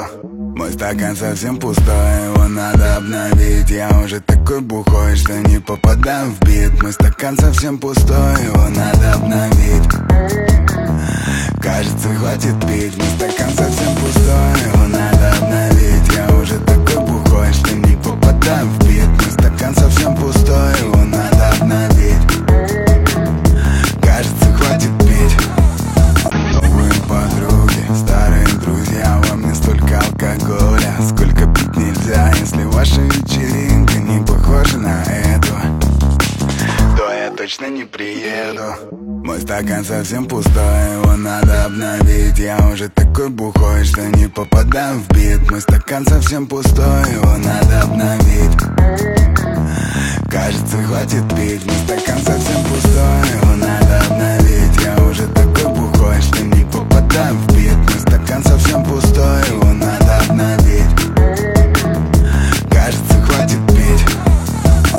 Мой стакан совсем пустой, его надо обновить. Я уже такой бухой, что не попадаю в бит. Мой стакан совсем пустой, его надо обновить. Кажется, хватит пить. Мой стакан совсем пустой, его надо обновить. Я уже такой бухой, что не попадаю в бит. Мой стакан совсем пустой, его надо обновить. Кажется, хватит пить. Новые подруги, старые друзья, во мне столько алкоголя. Сколько пить нельзя, если ваша вечеринка не похожа на эту, то я точно не приеду. Мой стакан совсем пустой, его надо обновить. Я уже такой бухой, что не попадаю в бит. Мой стакан совсем пустой, его надо обновить. Кажется, хватит пить. Мой стакан совсем пустой, его